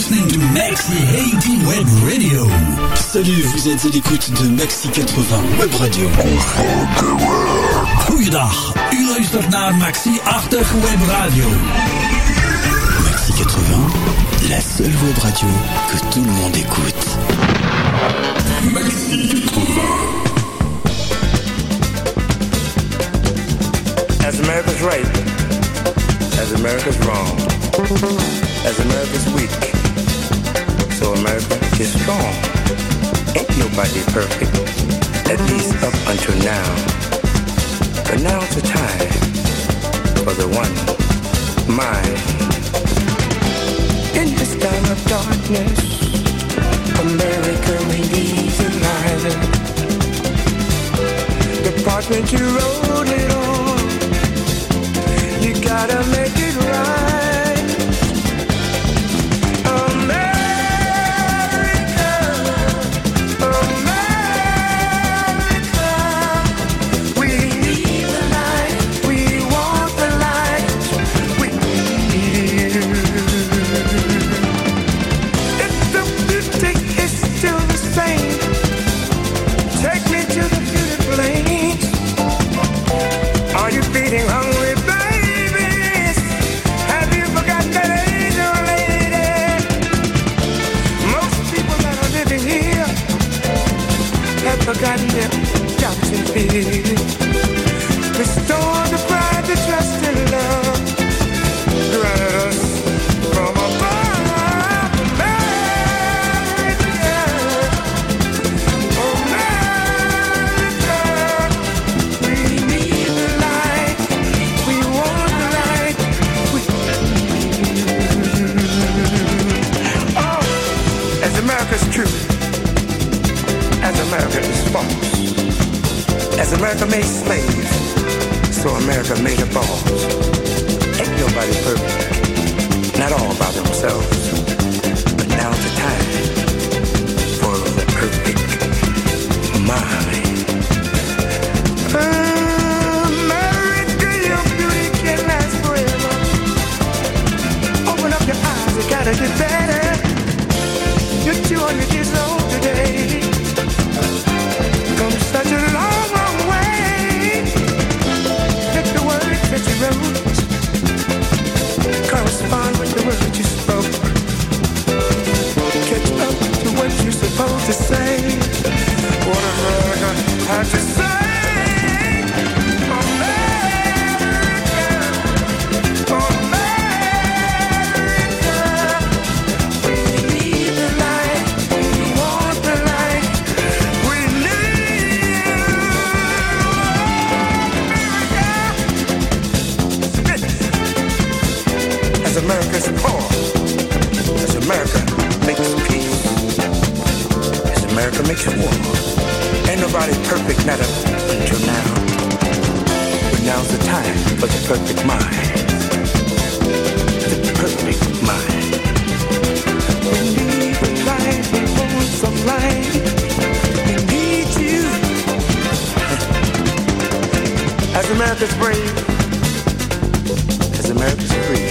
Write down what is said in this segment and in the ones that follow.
listening to Maxi 80 Web Radio. Salut, vous êtes à l'écoute de Maxi 80 Web Radio. Goeiedag, u luistert naar Maxi 80 Web Radio. Maxi 80, la seule web radio que tout le monde écoute. Maxi 80. As America's right, as America's wrong, as America's weak, so America is strong. Ain't nobody perfect, at least up until now. But now's the time for the one mind. In this time of darkness, America needs a light. The parchment you wrote it on, you gotta make it right. Forgotten their doubts and fears. Restore the pride, the trust and love. Grant us from above, America. America. We need the light. We want the light. Oh, as America's truth. As America is false. As America made slaves, so America made a boss. Ain't nobody perfect, not all by themselves. But now's the time for the perfect mind. America, your beauty can last forever. Open up your eyes, you gotta get better. You're 200 years old today. Come such a long, long way. Let the words that you wrote correspond with the words you spoke. Catch up to what you're supposed to say. What America had to say. America's poor, as America makes peace, as America makes war. Ain't nobody perfect, not up until now. But now's the time for the perfect mind. The perfect mind. We need the light, we want some light. We need you. As America's brave, as America's free.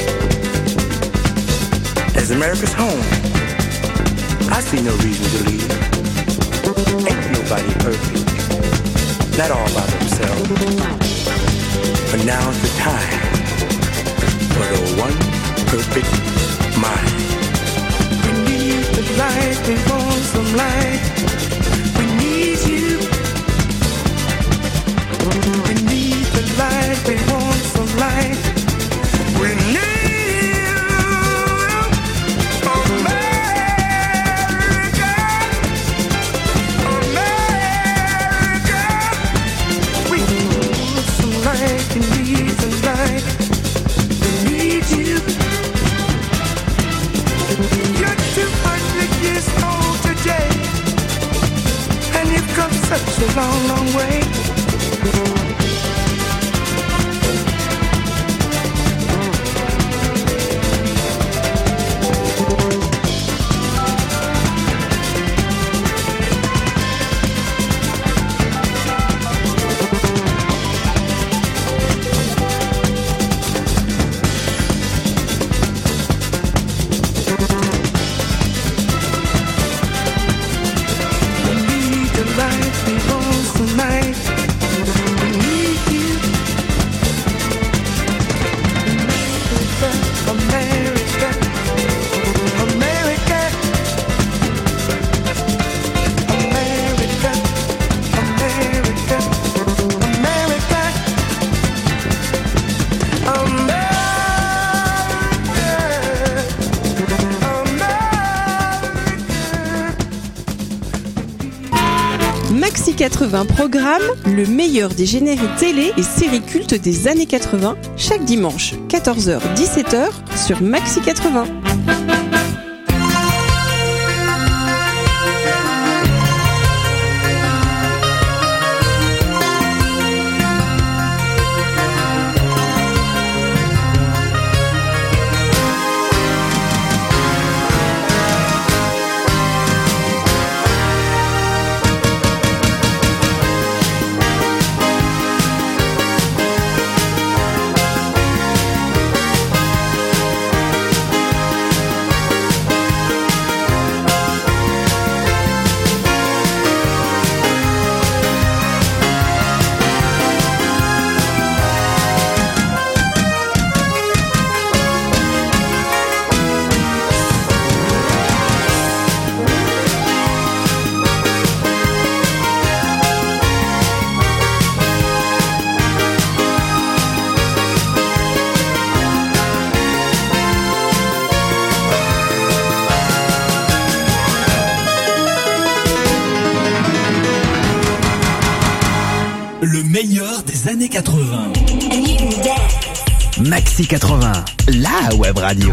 As America's home, I see no reason to leave. Ain't nobody perfect, not all by themselves. But now's the time for the one perfect mind. We need the light, we want some light. We need you. We need the light, we want some light. We need such a long, long way. 80 programme le meilleur des génériques télé et séries cultes des années 80, chaque dimanche, 14h-17h sur Maxi 80. Le meilleur des années 80. Maxi 80, la web radio.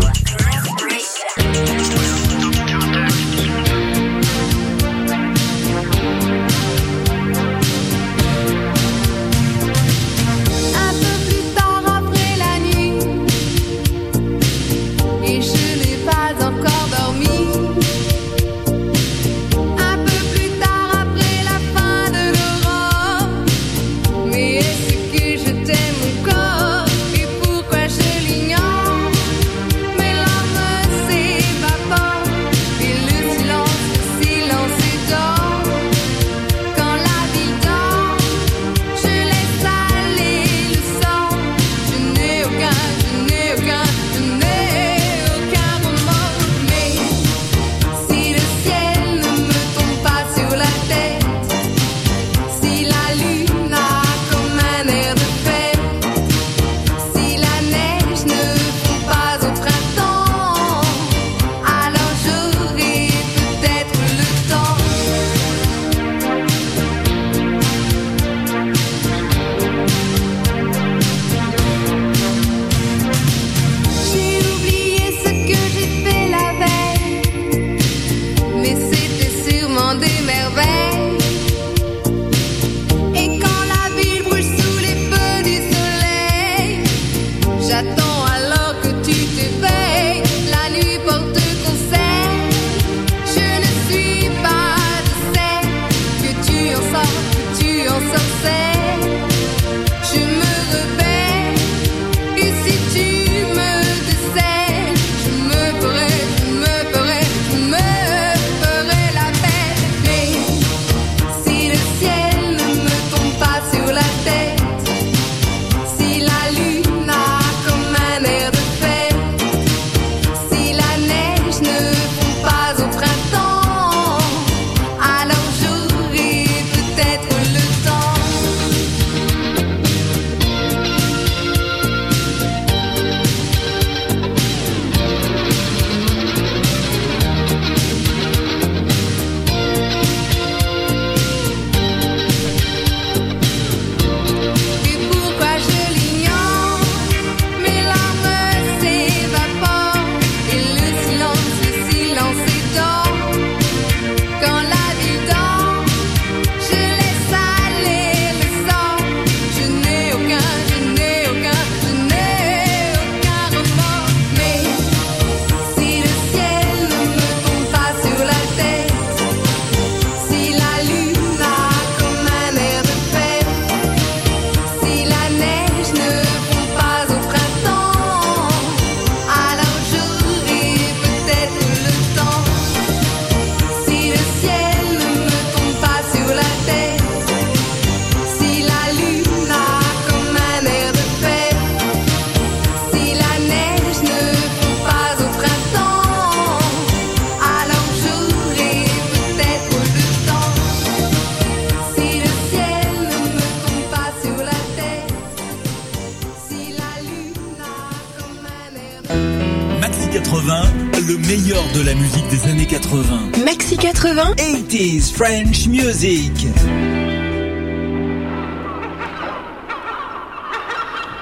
Maxi 80, le meilleur de la musique des années 80. Maxi 80, 80s French music.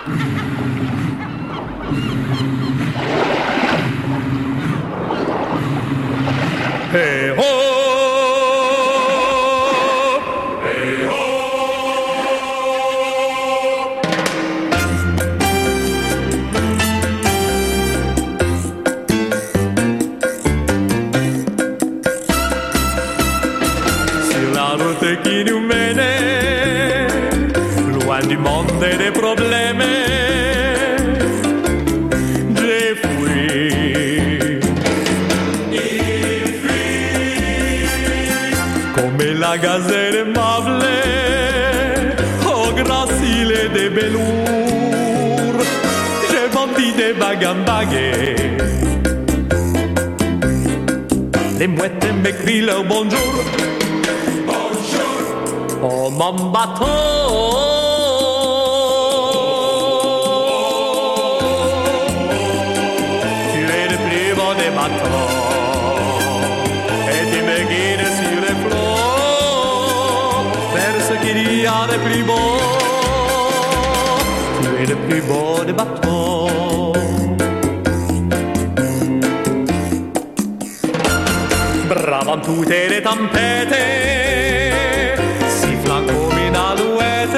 Hey ho, hey ho. Sur la route qui nous menait, loin du monde et des problèmes, j'ai fui. La gazelle aimable, au gracile des velours, j'ai vendu des bagues en bagues. Les mouettes m'écrient leur bonjour. Bonjour. Oh mon bateau. Tu es le plus beau des bateaux. Et tu me guides sur les flots. Ce qu'il y a de plus beau, tu es le plus beau des bateaux. Bravant toutes les tempêtes, sifflant comme une alouette,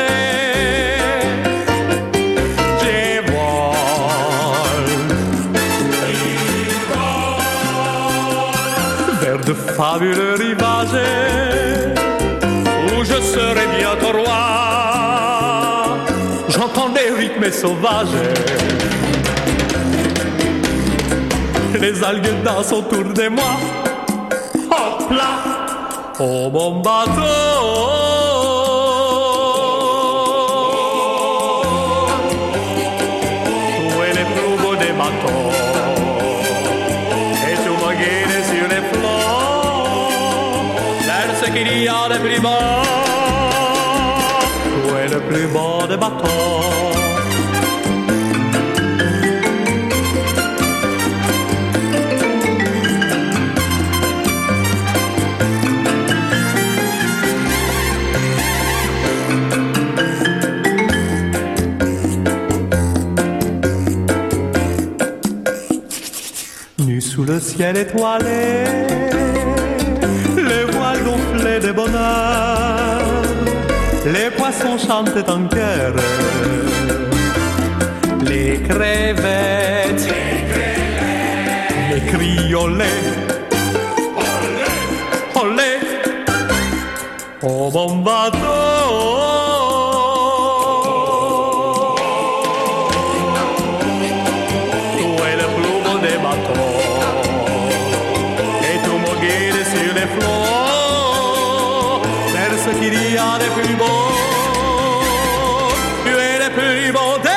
j'ai vol vers de fabuleux rivages. Je serai bientôt roi. J'entends des rythmes sauvages. Les algues dansent autour de moi. Hop là, oh mon bateau. Tu es le plus beau des bateaux. Et tu me guides sur les flots. Vers ce qu'il y a de plus beau. Le plus beau des bateaux. Nu sous le ciel étoilé, les voiles gonflées de bonheur, les poissons chantent en chœur, les crevettes, les cris olé, olé, oh mon bateau. Tu es le plus beau des bateaux, et tu me guides sur les flots, vers ce qu'il y a de plus beau. Tu es le plus beau des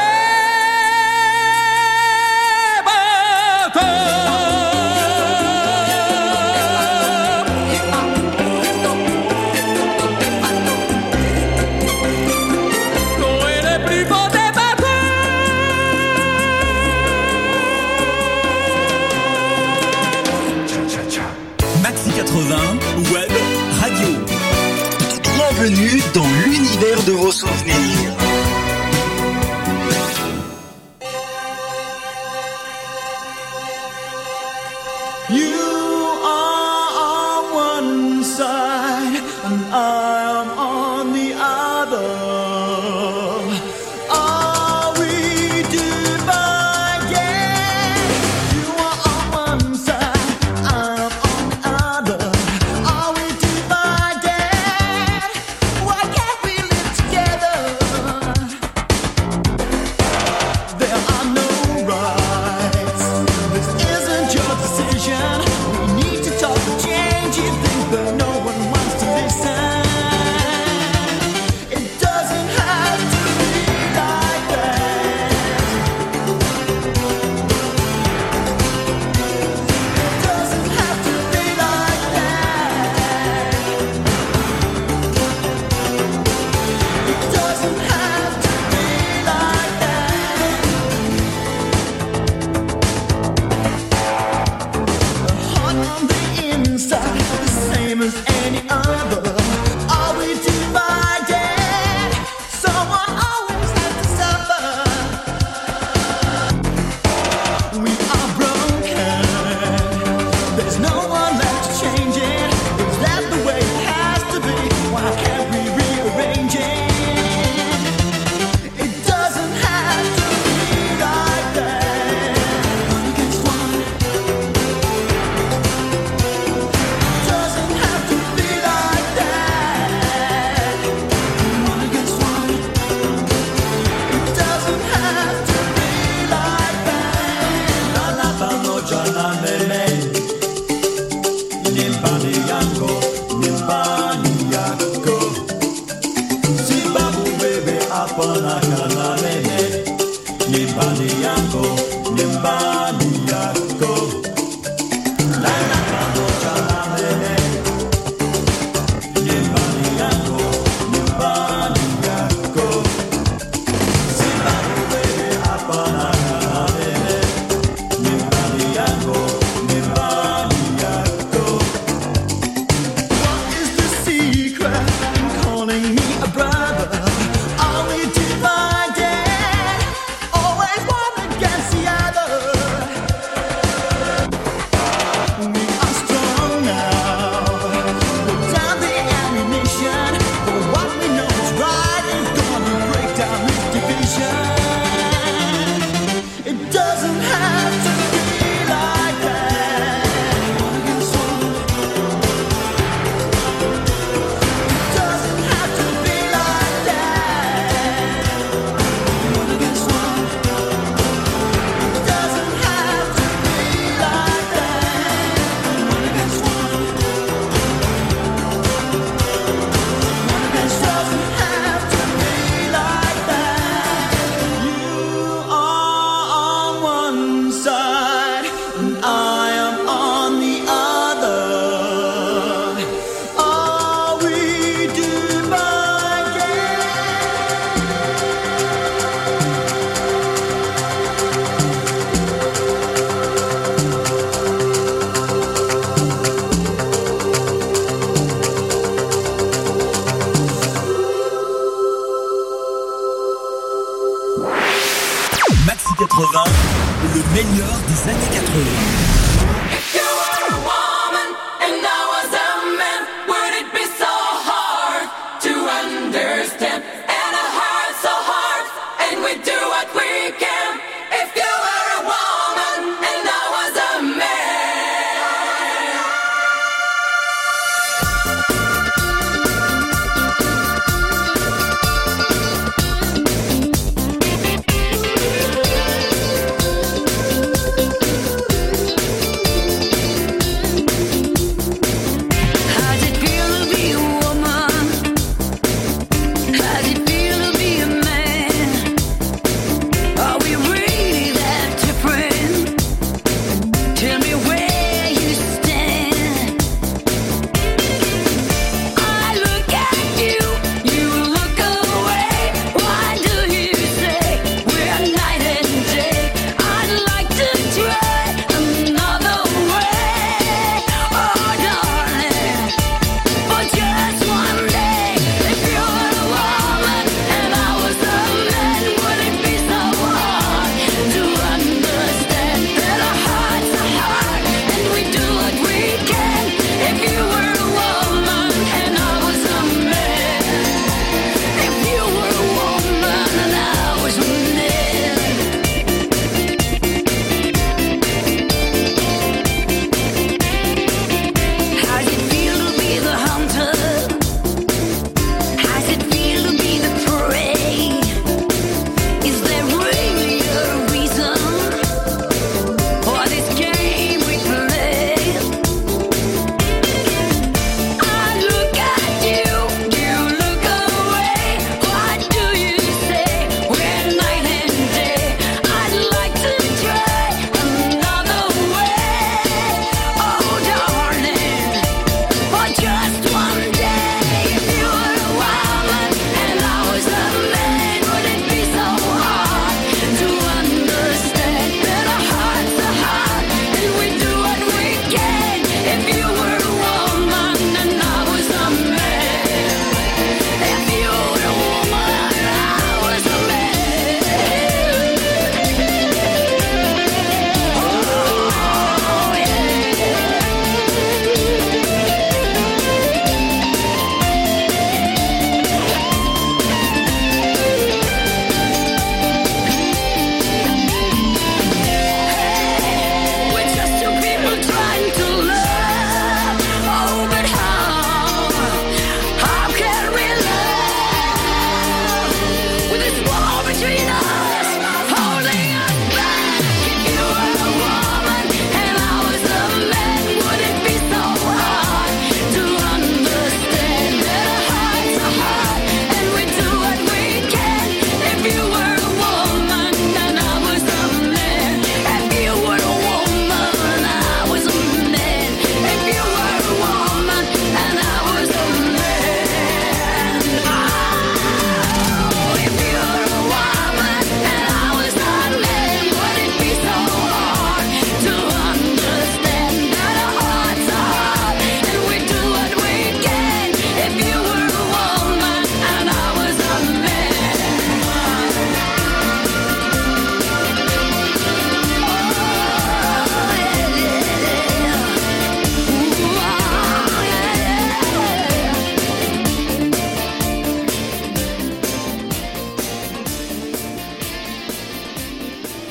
Maxi 80 Web Radio. Bienvenue dans l'univers de vos souvenirs. You are on one side and I am on the other. Are we divided? You are on one side, I am on the other. Are we divided? Why can't we live together?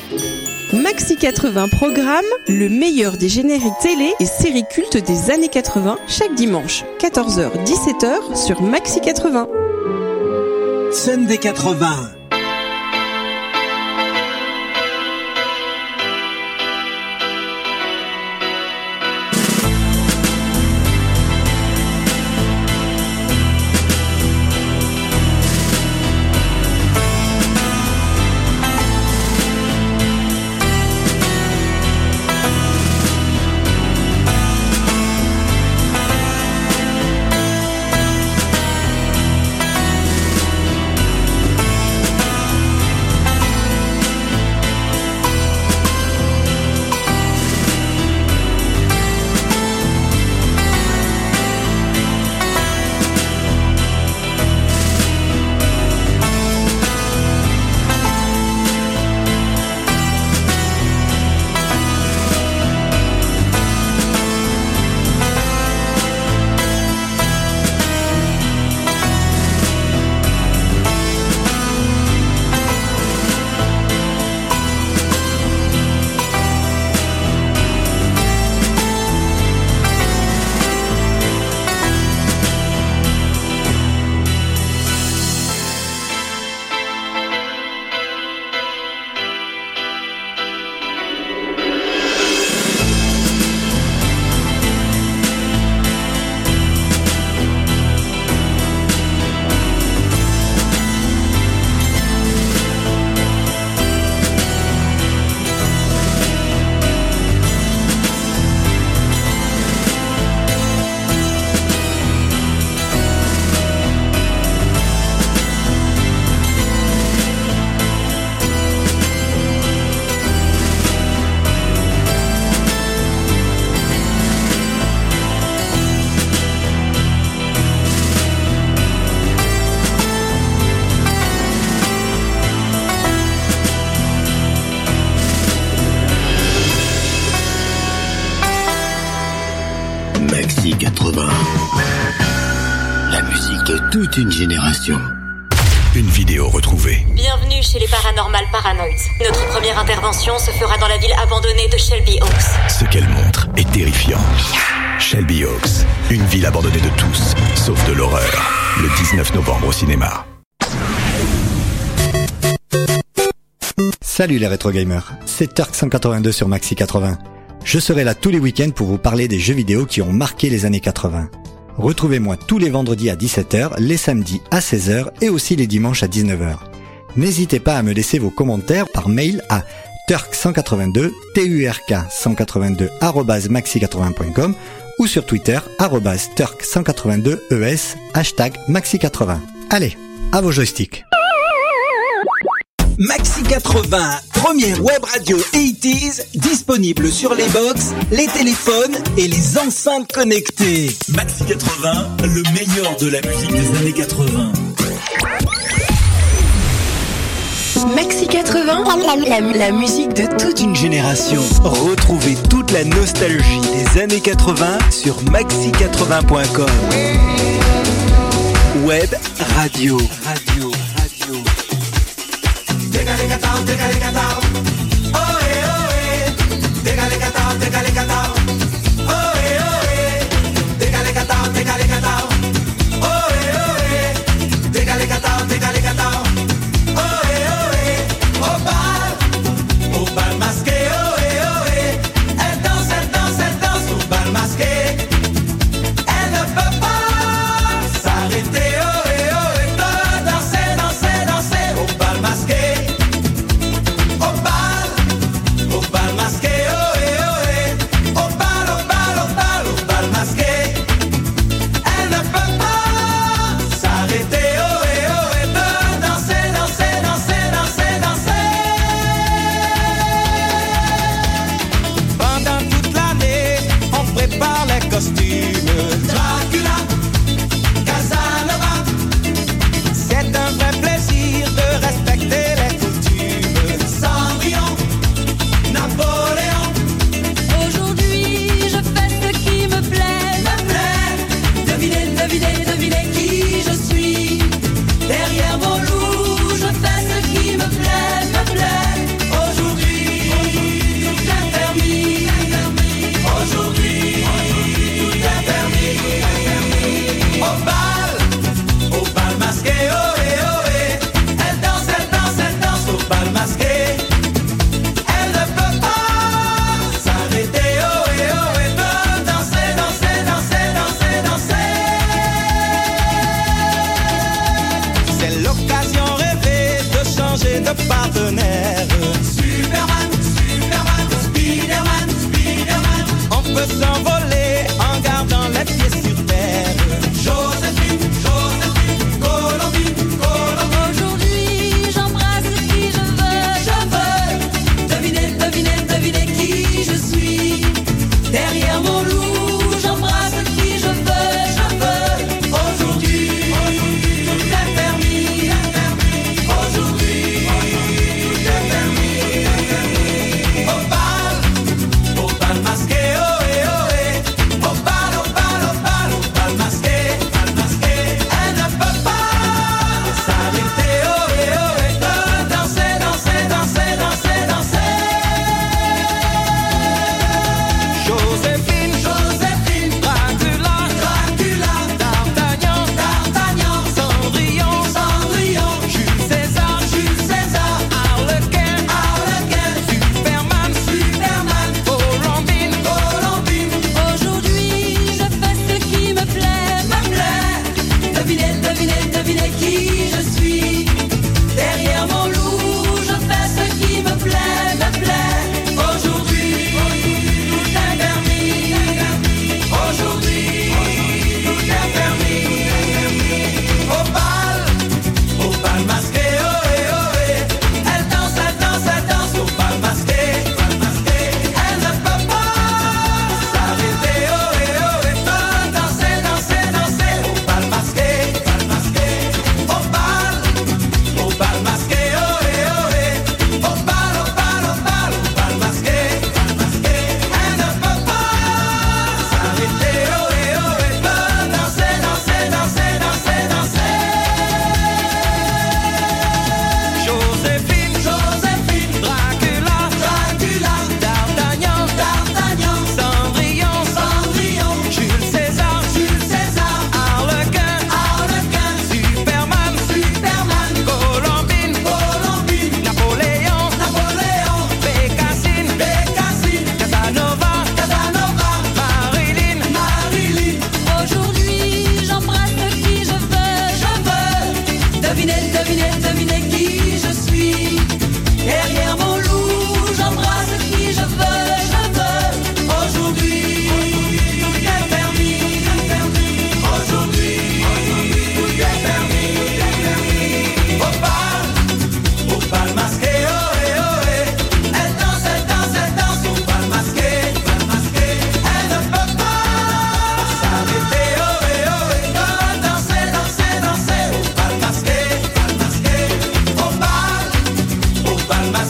Maxi 80 programme le meilleur des génériques télé et séries cultes des années 80 chaque dimanche, 14h-17h sur Maxi 80. Scène des 80. Maxi 80. La musique de toute une génération. Une vidéo retrouvée. Bienvenue chez les Paranormal Paranoids. Notre première intervention se fera dans la ville abandonnée de Shelby Oaks. Ce qu'elle montre est terrifiant. Shelby Oaks, une ville abandonnée de tous, sauf de l'horreur. Le 19 novembre au cinéma. Salut les rétro gamers, c'est Turk 182 sur Maxi 80. Je serai là tous les week-ends pour vous parler des jeux vidéo qui ont marqué les années 80. Retrouvez-moi tous les vendredis à 17h, les samedis à 16h et aussi les dimanches à 19h. N'hésitez pas à me laisser vos commentaires par mail à turk182, turk182 @maxi80.com ou sur Twitter @turk182es #maxi80. Allez, à vos joysticks. Maxi 80, première web radio 80s, disponible sur les box, les téléphones et les enceintes connectées. Maxi 80, le meilleur de la musique des années 80. Maxi 80, la musique de toute Une génération. Retrouvez toute la nostalgie des années 80 sur maxi80.com. Web radio. Oh,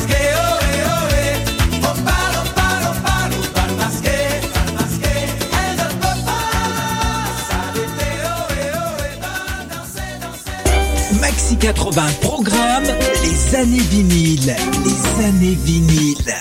Maxi 80 programme les années vinyles. Les années vinyles.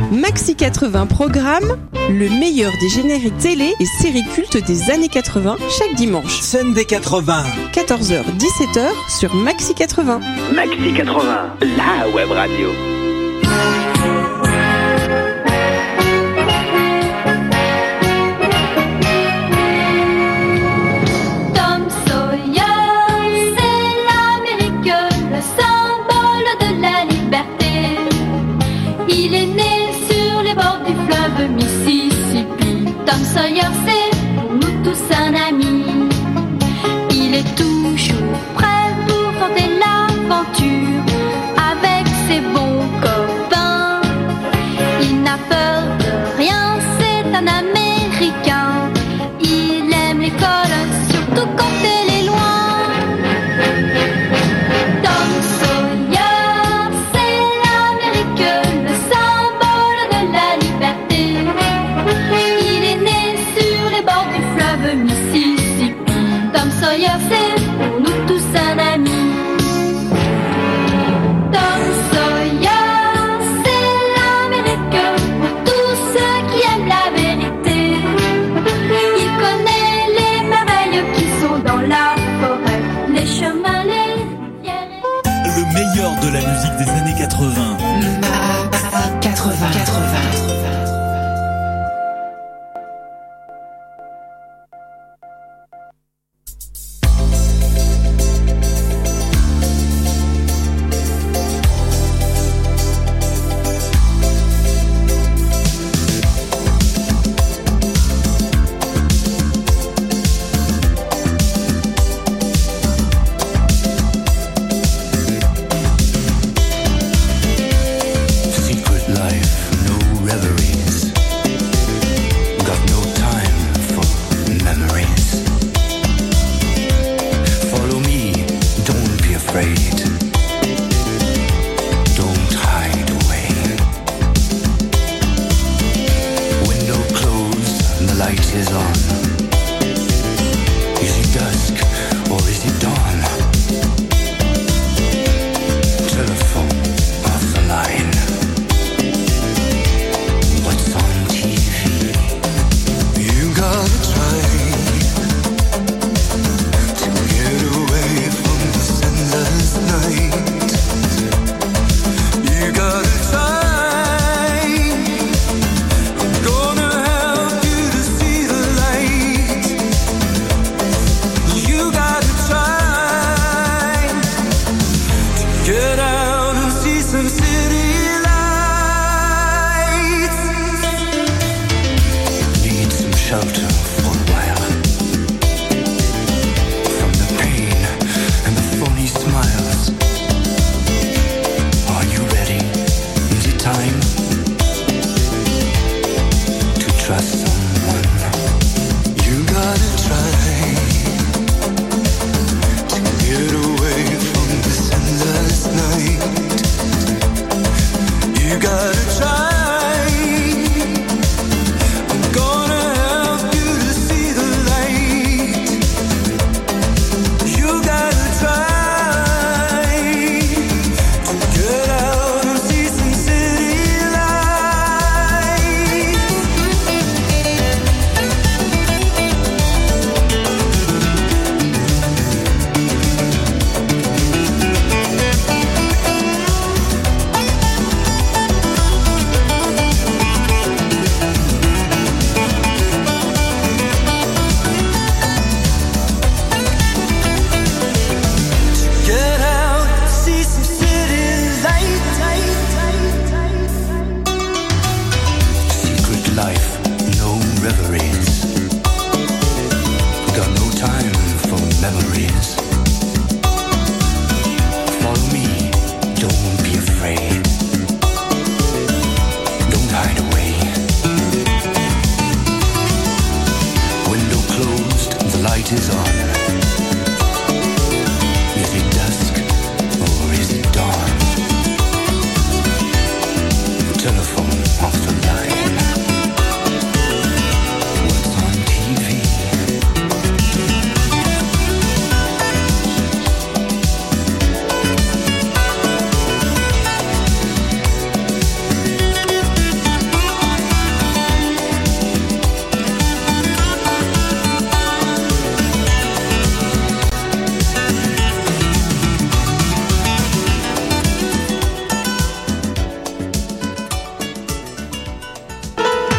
Maxi 80 programme le meilleur des génériques télé et séries cultes des années 80 chaque dimanche. Sunday 80. 14h, 17h sur Maxi 80. Maxi 80, la web radio. Tom Sawyer, c'est pour nous tous un ami. Il est toujours prêt pour tenter l'aventure avec ses bons copains. Il n'a peur de rien, c'est un Américain. Il aime l'école, surtout quand elle est loin. Tom Sawyer, c'est l'Amérique, le symbole de la liberté. Mississippi, Tom Sawyer, c'est pour nous tous un ami. Tom Sawyer, c'est l'Amérique pour tous ceux qui aiment la vérité. Il connaît les merveilles qui sont dans la forêt, les chemins, les rivières. Le meilleur de la musique des années 80. 80.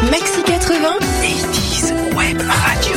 Maxi 80, 80s Web Radio.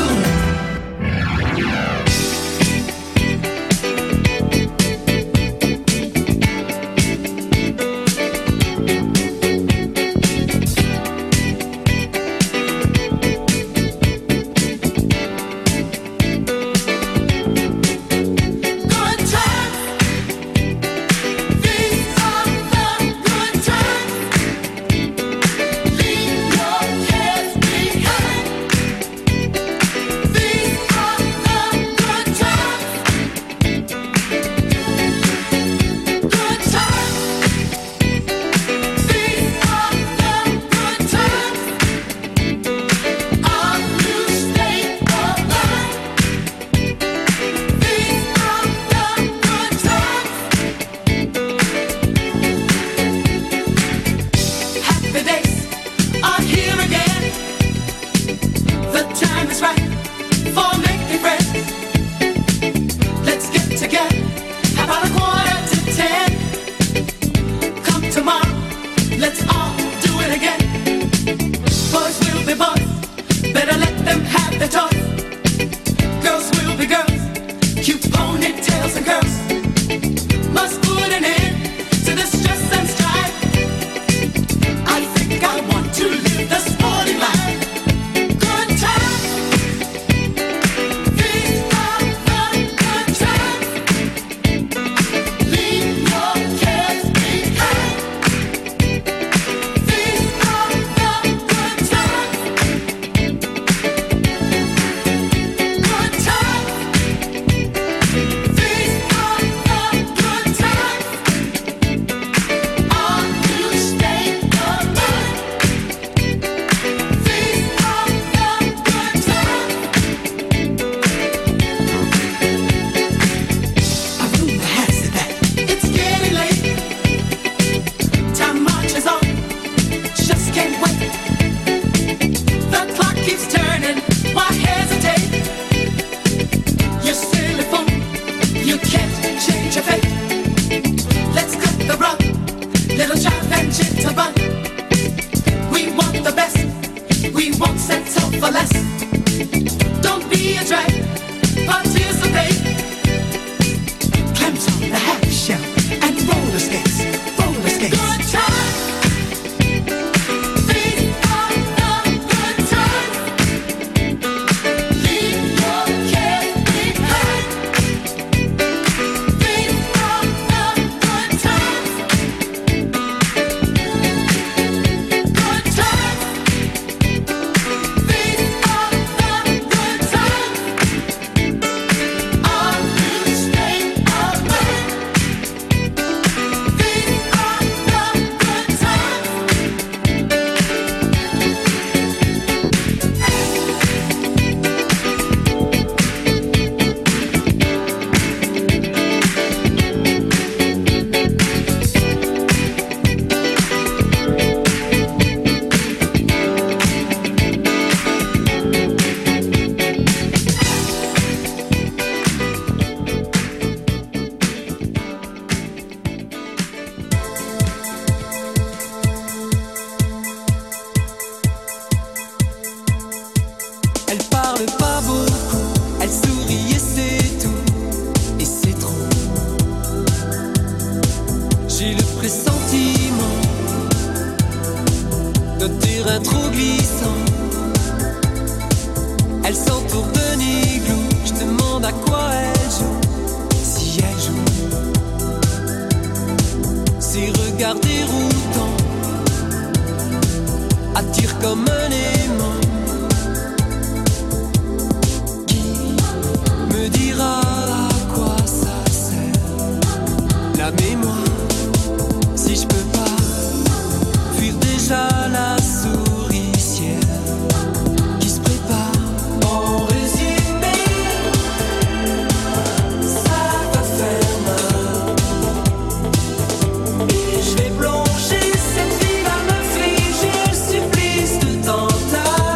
Je vais plonger cette vie à m'infliger le supplice de tentative.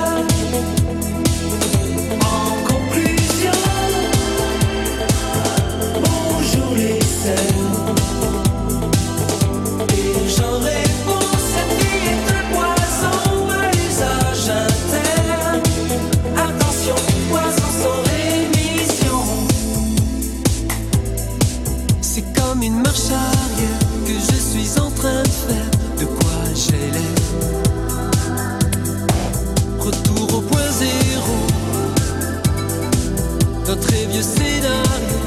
chez les retour au point zéro. Notre vieux scénario.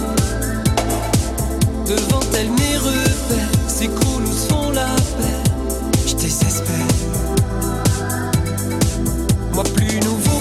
Devant elle mes repères s'écroulent ou se font la paix. Je désespère. Moi plus nouveau